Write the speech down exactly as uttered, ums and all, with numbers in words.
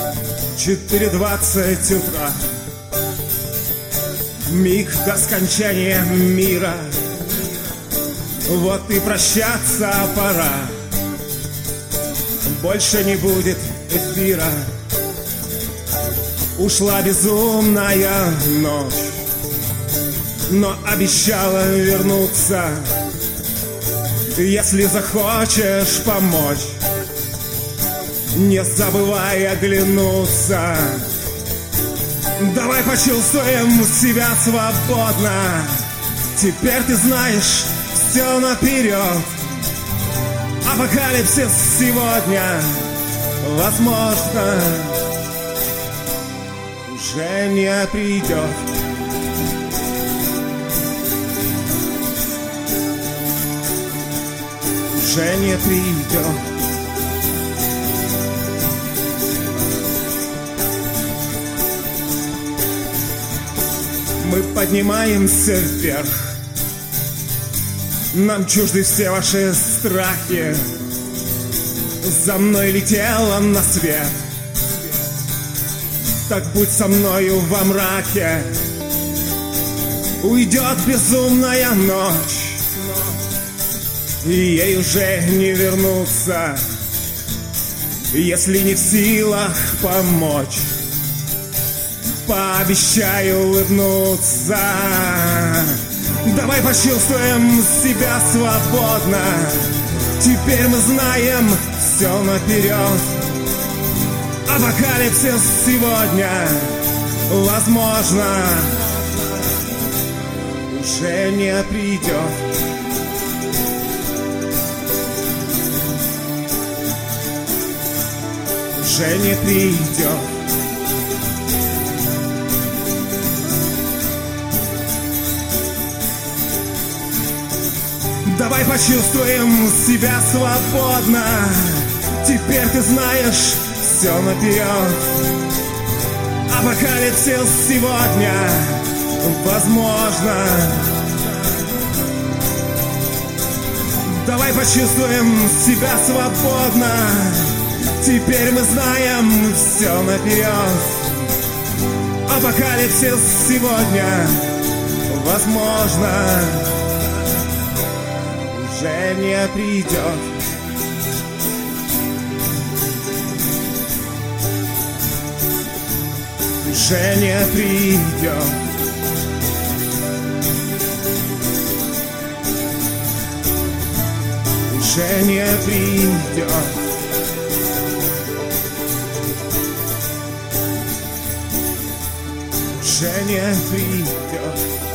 Четыре двадцать утра, миг до скончания мира. Вот и прощаться пора, больше не будет эфира. Ушла безумная ночь, но обещала вернуться. Если захочешь помочь, не забывай оглянуться. Давай почувствуем себя свободно. Теперь ты знаешь все наперед. Апокалипсис сегодня, возможно, уже не придет. Уже не придет. Мы поднимаемся вверх, нам чужды все ваши страхи. За мной летела на свет, так будь со мною во мраке. Уйдет безумная ночь, и ей уже не вернуться. Если не в силах помочь, пообещай улыбнуться. Давай почувствуем себя свободно. Теперь мы знаем все наперед. Апокалипсис сегодня, возможно, уже не придет. Уже не придет. Давай почувствуем себя свободно. Теперь ты знаешь все наперед. Апокалипсис сегодня, возможно. Давай почувствуем себя свободно. Теперь мы знаем все наперед. Апокалипсис сегодня, возможно, уже не придет. Уже не придет. Уже не придет. Уже не придет.